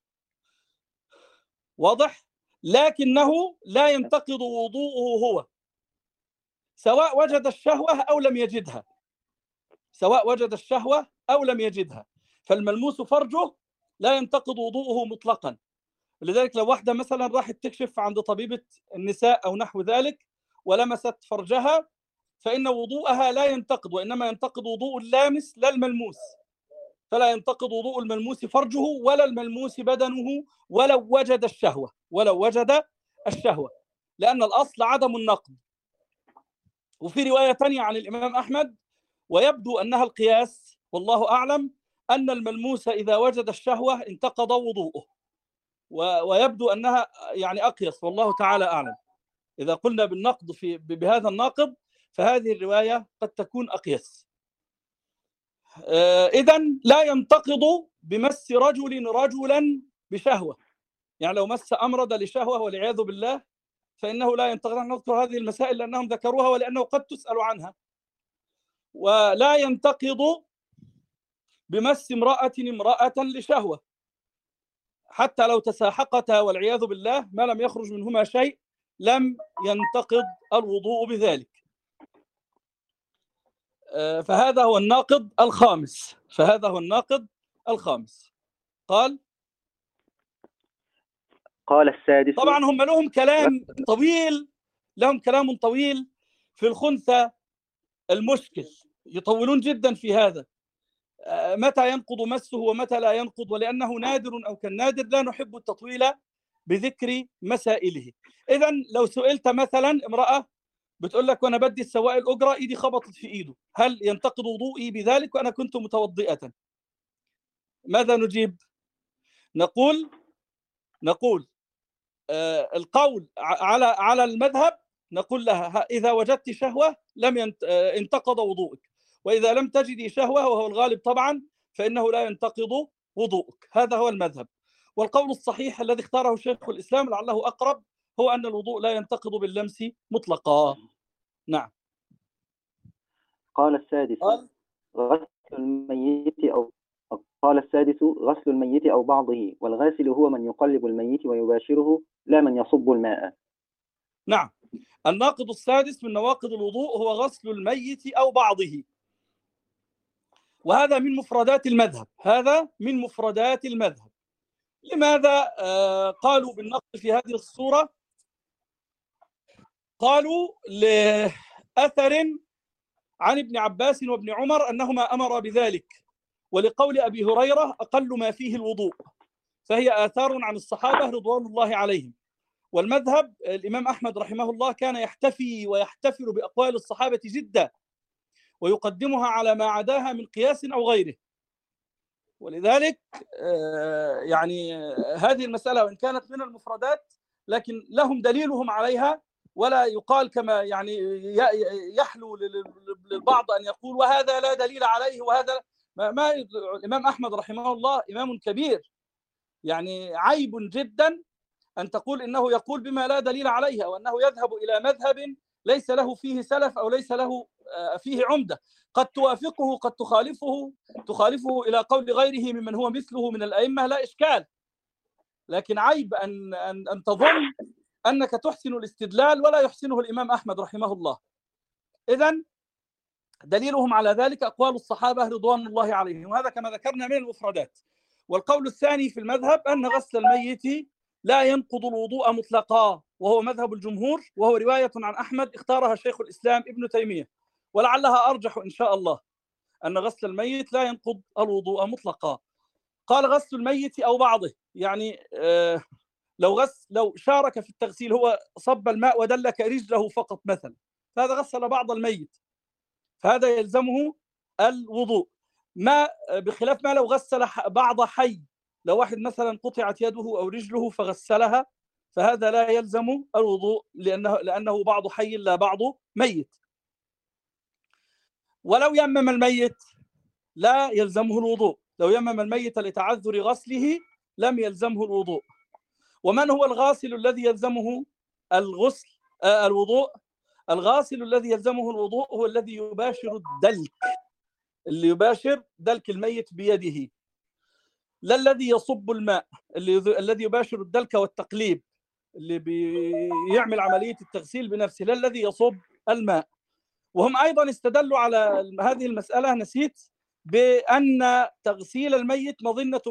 S1: واضح؟ لكنه لا ينتقض وضوءه هو، سواء وجد الشهوة أو لم يجدها، سواء وجد الشهوة أو لم يجدها. فالملموس فرجه لا ينتقض وضوءه مطلقا. لذلك لو واحدة مثلا راحت تكشف عند طبيبة النساء أو نحو ذلك ولمست فرجها فإن وضوءها لا ينتقض، وإنما ينتقض وضوء اللامس لا الملموس. فلا ينتقض وضوء الملموس فرجه ولا الملموس بدنه ولو وجد الشهوة، لأن الأصل عدم النقض. وفي رواية ثانية عن الإمام أحمد ويبدو أنها القياس والله أعلم، أن الملموس إذا وجد الشهوة انتقض وضوءه، ويبدو أنها يعني أقيس، والله تعالى أعلم. إذا قلنا بالنقض بهذا الناقض فهذه الرواية قد تكون أقيس. إذن لا ينتقض بمس رجل رجلا بشهوة، يعني لو مس أمرد لشهوة والعياذ بالله فإنه لا ينتقض. نذكر هذه المسائل لأنهم ذكروها ولأنه قد تسأل عنها. ولا ينتقض بمس امرأة لشهوة، حتى لو تساحقتا والعياذ بالله ما لم يخرج منهما شيء لم ينتقض الوضوء بذلك. فهذا هو الناقض الخامس.
S2: قال السادس.
S1: طبعا هم لهم كلام طويل في الخنثى المشكل، يطولون جدا في هذا، متى ينقض مسه ومتى لا ينقض، ولأنه نادر أو كالنادر لا نحب التطويل بذكر مسائله. إذن لو سئلت مثلا امرأة بتقول لك وأنا بدي السواق الأجرة إيدي خبطت في إيده، هل ينتقض وضوئي بذلك وأنا كنت متوضئة؟ ماذا نجيب؟ نقول القول على المذهب، نقول لها إذا وجدت شهوة انتقض وضوءك، وإذا لم تجدي شهوة وهو الغالب طبعا فإنه لا ينتقض وضوءك. هذا هو المذهب. والقول الصحيح الذي اختاره شيخ الإسلام لعله أقرب هو أن الوضوء لا ينتقض باللمس مطلقا. نعم.
S2: قال السادس غسل الميت أو بعضه، والغاسل هو من يقلب الميت ويباشره لا من يصب الماء.
S1: نعم. الناقض السادس من نواقض الوضوء هو غسل الميت أو بعضه، وهذا من مفردات المذهب. لماذا قالوا بالنقض في هذه الصورة؟ قالوا لأثر عن ابن عباس وابن عمر أنهما أمرا بذلك، ولقول أبي هريرة أقل ما فيه الوضوء، فهي آثار عن الصحابة رضوان الله عليهم. والمذهب الإمام أحمد رحمه الله كان يحتفي ويحتفل بأقوال الصحابة جدا، ويقدمها على ما عداها من قياس أو غيره. ولذلك يعني هذه المسألة وإن كانت من المفردات لكن لهم دليلهم عليها، ولا يقال كما يعني يحلو للبعض أن يقول وهذا لا دليل عليه وهذا ما. الإمام أحمد رحمه الله إمام كبير، يعني عيب جدا أن تقول إنه يقول بما لا دليل عليه، أو أنه يذهب إلى مذهب ليس له فيه سلف أو ليس له فيه عمدة، قد توافقه قد تخالفه إلى قول غيره ممن هو مثله من الأئمة، لا إشكال. لكن عيب أن تظن أنك تحسن الاستدلال ولا يحسنه الإمام أحمد رحمه الله. إذن دليلهم على ذلك أقوال الصحابة رضوان الله عليهم، وهذا كما ذكرنا من المفردات. والقول الثاني في المذهب أن غسل الميت لا ينقض الوضوء مطلقا، وهو مذهب الجمهور، وهو رواية عن أحمد اختارها شيخ الإسلام ابن تيمية، ولعلها أرجح إن شاء الله، أن غسل الميت لا ينقض الوضوء مطلقا. قال غسل الميت أو بعضه، يعني لو شارك في التغسيل، هو صب الماء ودلك رجله فقط مثلا، فهذا غسل بعض الميت، فهذا يلزمه الوضوء. ما بخلاف ما لو غسل بعض حي، لو واحد مثلا قطعت يده أو رجله فغسلها، فهذا لا يلزم الوضوء لأنه بعض حي لا بعض ميت. ولو يمم الميت لا يلزمه الوضوء، لو يمم الميت لتعذر غسله لم يلزمه الوضوء. ومن هو الغاسل الذي يلزمه الوضوء؟ الغاسل الذي يلزمه الوضوء هو الذي يباشر الدلك، اللي يباشر دلك الميت بيده، لا الذي يصب الماء، الذي يباشر الدلك والتقليب، اللي بيعمل عملية التغسيل بنفسه، لا الذي يصب الماء. وهم أيضا استدلوا على هذه المسألة، نسيت، بأن تغسيل الميت مظنة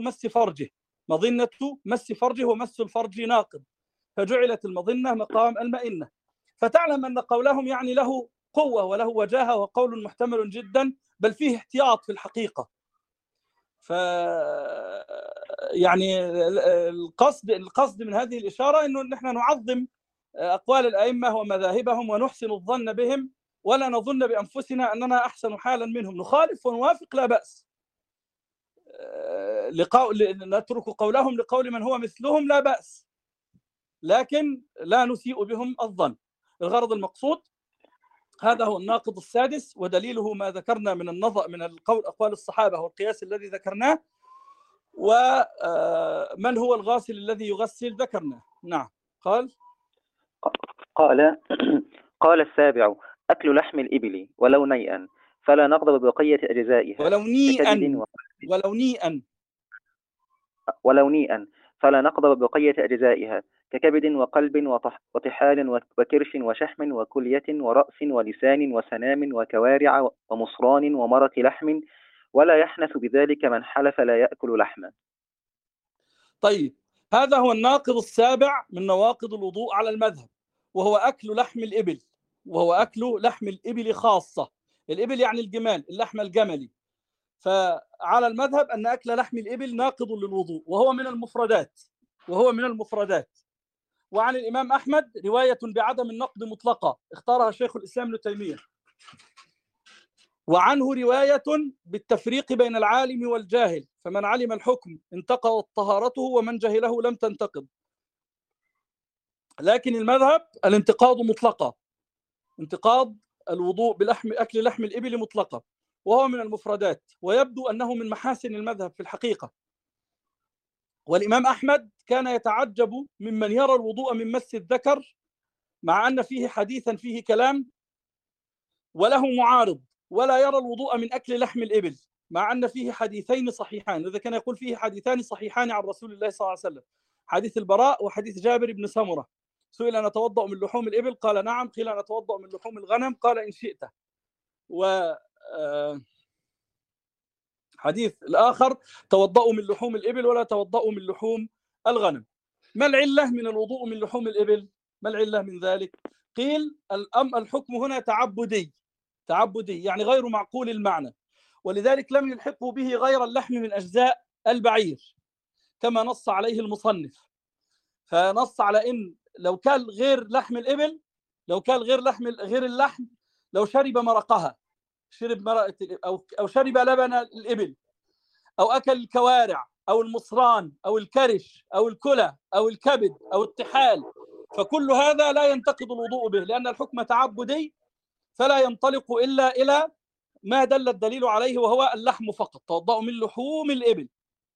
S1: مس فرجه ومس الفرج ناقض، فجعلت المظنة مقام المئنة. فتعلم أن قولهم يعني له قوة وله وجاهة وقول محتمل جدا، بل فيه احتياط في الحقيقة. يعني القصد من هذه الإشارة أنه نحن نعظم أقوال الأئمة ومذاهبهم ونحسن الظن بهم، ولا نظن بأنفسنا أننا أحسن حالا منهم، نخالف ونوافق لا بأس، نترك قولهم لقول من هو مثلهم لا بأس، لكن لا نسيء بهم الظن. الغرض المقصود هذا هو الناقض السادس، ودليله ما ذكرنا من النظر من القول أقوال الصحابة والقياس الذي ذكرناه، ومن هو الغاسل الذي يغسل ذكرناه. نعم. قال
S2: قال السابع: أكل لحم الإبل ولو نيئا فلا نقض ببقية أجزائها ولو نيئا فلا نقض ببقية أجزائها ككبد وقلب وطحال وكرش وشحم وكلية ورأس ولسان وسنام وكوارع ومصران ومرق لحم، ولا يحنث بذلك من حلف لا يأكل لحما.
S1: طيب، هذا هو الناقض السابع من نواقض الوضوء على المذهب، وهو أكل لحم الإبل، وهو أكل لحم الإبل خاصة. الإبل يعني الجمال، اللحم الجملي. فعلى المذهب أن أكل لحم الإبل ناقض للوضوء، وهو من المفردات. وعن الإمام أحمد رواية بعدم النقض مطلقة اختارها شيخ الإسلام ابن تيمية، وعنه رواية بالتفريق بين العالم والجاهل، فمن علم الحكم انتقضت طهارته ومن جهله لم تنتقض. لكن المذهب الانتقاض مطلقة، انتقاض الوضوء أكل لحم الإبل مطلقة، وهو من المفردات، ويبدو أنه من محاسن المذهب في الحقيقة. والإمام أحمد كان يتعجب ممن يرى الوضوء من مس الذكر مع أن فيه حديثا فيه كلام وله معارض، ولا يرى الوضوء من أكل لحم الإبل مع أن فيه حديثين صحيحان. إذا كان يقول فيه حديثان صحيحان عن رسول الله صلى الله عليه وسلم، حديث البراء وحديث جابر بن سمرة. سئل أن نتوضأ من لحوم الإبل؟ قال نعم. قيل نتوضأ من لحوم الغنم؟ قال إن شئت. حديث الآخر توضأوا من لحوم الإبل ولا توضأوا من لحوم الغنم. ما العلة من الوضوء من لحوم الإبل؟ ما العلة من ذلك؟ قيل الحكم هنا تعبدي، يعني غير معقول المعنى، ولذلك لم يلحقه به غير اللحم من أجزاء البعير كما نص عليه المصنف. فنص على إن لو كان غير لحم الإبل، لو كان غير اللحم، لو شرب مرقها، أو شرب لبن الإبل، أو أكل الكوارع أو المصران أو الكرش أو الكلى أو الكبد أو الطحال، فكل هذا لا ينتقض الوضوء به، لأن الحكم تعبدي فلا ينطلق إلا إلى ما دل الدليل عليه، وهو اللحم فقط. توضأوا من لحوم الإبل.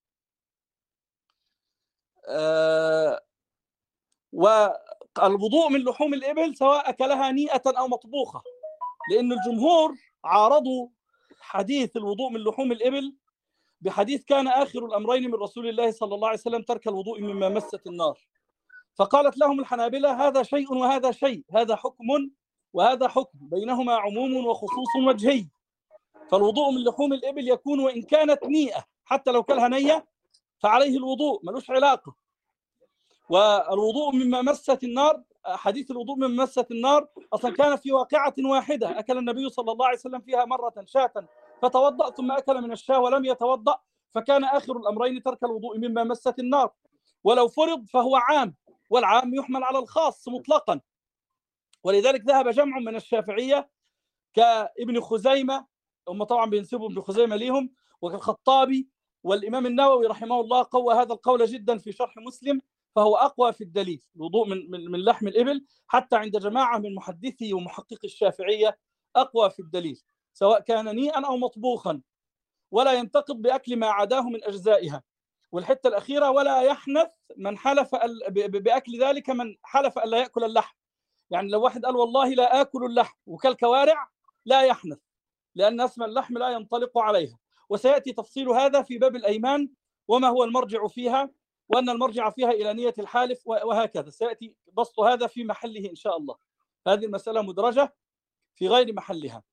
S1: والوضوء من لحوم الإبل سواء أكلها نيئة أو مطبوخة، لأن الجمهور عارضوا حديث الوضوء من لحوم الإبل بحديث كان آخر الأمرين من رسول الله صلى الله عليه وسلم ترك الوضوء مما مست النار. فقالت لهم الحنابلة هذا شيء وهذا شيء، هذا حكم وهذا حكم، بينهما عموم وخصوص وجهي. فالوضوء من لحوم الإبل يكون وإن كانت نيئة، حتى لو كلها نية فعليه الوضوء، ملوش علاقة. والوضوء مما مست النار، حديث الوضوء مما مست النار أصلا كان في واقعة واحدة أكل النبي صلى الله عليه وسلم فيها مرة شاة فتوضأ، ثم أكل من الشاة ولم يتوضأ، فكان آخر الأمرين ترك الوضوء مما مست النار. ولو فرض فهو عام، والعام يحمل على الخاص مطلقا. ولذلك ذهب جمع من الشافعية كابن خزيمة، هم طبعا بينسبوا ابن خزيمة ليهم، وكالخطابي والإمام النووي رحمه الله قوى هذا القول جدا في شرح مسلم، فهو أقوى في الدليل. الوضوء من لحم الإبل حتى عند جماعة من محدثي ومحققي الشافعية أقوى في الدليل، سواء كان نيئا أو مطبوخا، ولا ينتقض بأكل ما عداه من أجزائها. والحتة الأخيرة: ولا يحنث من حلف بأكل ذلك من حلف أن لا يأكل اللحم. يعني لو واحد قال والله لا آكل اللحم وكالكوارع لا يحنث، لأن اسم اللحم لا ينطلق عليها. وسيأتي تفصيل هذا في باب الأيمان، وما هو المرجع فيها، وأن المرجع فيها إلى نية الحالف، وهكذا سيأتي بسط هذا في محله إن شاء الله. هذه المسألة مدرجة في غير محلها.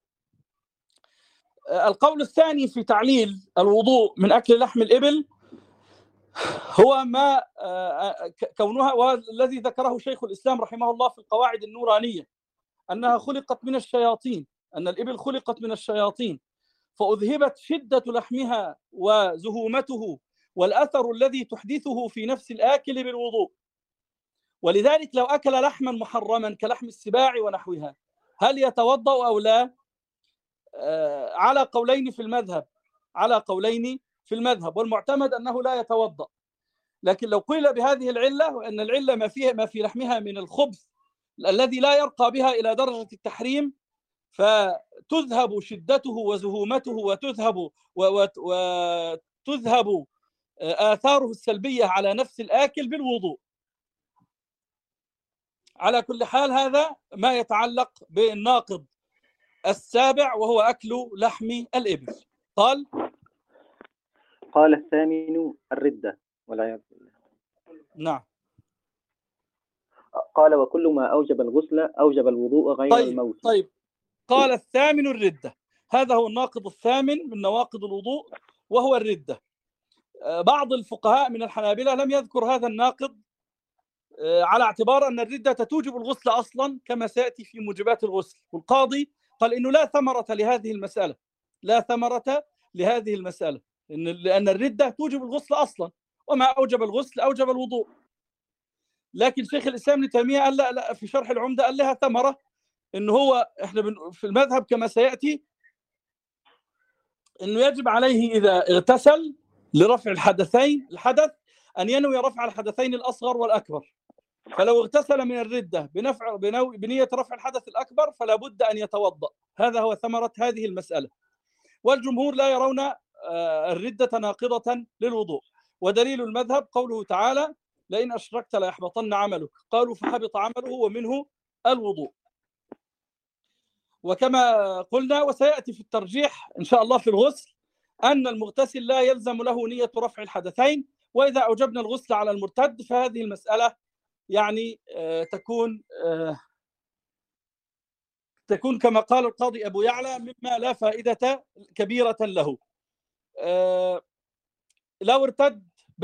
S1: القول الثاني في تعليل الوضوء من أكل لحم الإبل هو ما كونها، والذي ذكره شيخ الإسلام رحمه الله في القواعد النورانية، أنها خلقت من الشياطين، أن الإبل خلقت من الشياطين، فأذهبت شدة لحمها وزهومته والأثر الذي تحدثه في نفس الآكل بالوضوء. ولذلك لو أكل لحما محرما كلحم السباع ونحوها هل يتوضأ أو لا؟ على قولين في المذهب، في المذهب، والمعتمد أنه لا يتوضأ. لكن لو قيل بهذه العلة وأن العلة ما في لحمها من الخبث الذي لا يرقى بها إلى درجة التحريم، فتذهب شدته وزهومته وتذهب آثاره السلبية على نفس الآكل بالوضوء. على كل حال هذا ما يتعلق بالناقض السابع وهو أكل لحم الإبل.
S2: قال الثامن الردة والعياذ بالله.
S1: نعم.
S2: قال وكل ما أوجب الغسل أوجب الوضوء غير الموت.
S1: طيب قال الثامن الردة، هذا هو الناقض الثامن من نواقض الوضوء وهو الردة. بعض الفقهاء من الحنابلة لم يذكر هذا الناقض على اعتبار أن الردة توجب الغسل أصلا كما سيأتي في موجبات الغسل، والقاضي قال إنه لا ثمرة لهذه المسألة، لا ثمرة لهذه المسألة، لأن الردة توجب الغسل أصلا، وما أوجب الغسل أوجب الوضوء. لكن شيخ الإسلام ابن تيمية قال لا في شرح العمدة قال لها ثمرة، إنه هو إحنا في المذهب كما سيأتي إنه يجب عليه إذا اغتسل لرفع الحدثين الحدث أن ينوي رفع الحدثين الأصغر والأكبر. فلو اغتسل من الردة بنية رفع الحدث الأكبر فلا بد أن يتوضأ. هذا هو ثمرة هذه المسألة. والجمهور لا يرون الردة ناقضة للوضوء، ودليل المذهب قوله تعالى لئن أشركت ليحبطن عملك، قالوا فحبط عمله ومنه الوضوء. وكما قلنا وسيأتي في الترجيح إن شاء الله في الغسل أن المغتسل لا يلزم له نية رفع الحدثين، وإذا أوجبنا الغسل على المرتد فهذه المسألة يعني تكون كما قال القاضي أبو يعلى مما لا فائدة كبيرة له. لو ارتد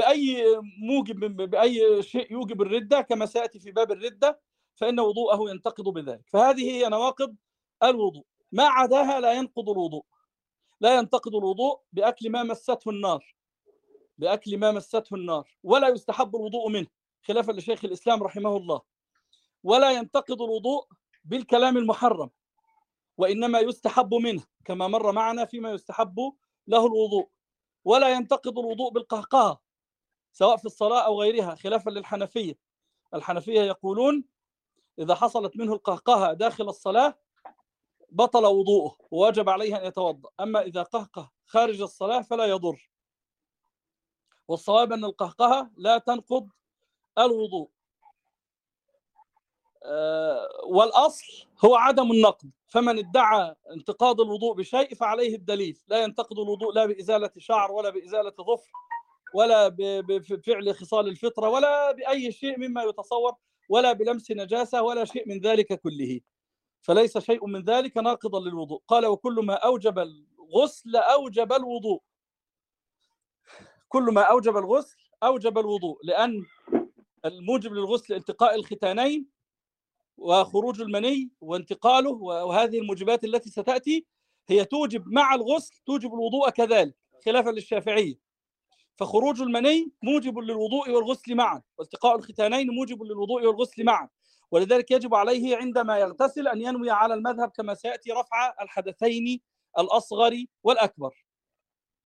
S1: بأي شيء يوجب الردة كما سيأتي في باب الردة فإن وضوءه ينتقض بذلك. فهذه هي نواقض الوضوء، ما عداها لا ينقض الوضوء. لا ينتقض الوضوء بأكل ما مسته النار، ولا يستحب الوضوء منه خلافا لشيخ الإسلام رحمه الله. ولا ينتقض الوضوء بالكلام المحرم، وإنما يستحب منه كما مر معنا فيما يستحب له الوضوء. ولا ينتقض الوضوء بالقهقهة سواء في الصلاة أو غيرها خلافا للحنفية. الحنفية يقولون إذا حصلت منه القهقهة داخل الصلاة بطل وضوءه ووجب عليه أن يتوضأ، أما إذا قهقه خارج الصلاة فلا يضر. والصواب أن القهقهة لا تنقض الوضوء. والأصل هو عدم النقض، فمن ادعى انتقاض الوضوء بشيء فعليه الدليل. لا ينتقض الوضوء لا بإزالة شعر ولا بإزالة ظفر ولا بفعل خصال الفطرة ولا بأي شيء مما يتصور، ولا بلمس نجاسة ولا شيء من ذلك كله، فليس شيء من ذلك ناقضا للوضوء. قال وكل ما أوجب الغسل أوجب الوضوء. كل ما أوجب الغسل أوجب الوضوء، لأن الموجب للغسل التقاء الختانين وخروج المني وانتقاله، وهذه الموجبات التي ستأتي هي توجب مع الغسل توجب الوضوء كذلك خلافا للشافعية. فخروج المني موجب للوضوء والغسل معا، والتقاء الختانين موجب للوضوء والغسل معا، ولذلك يجب عليه عندما يغتسل أن ينوي على المذهب كما سيأتي رفع الحدثين الأصغر والأكبر.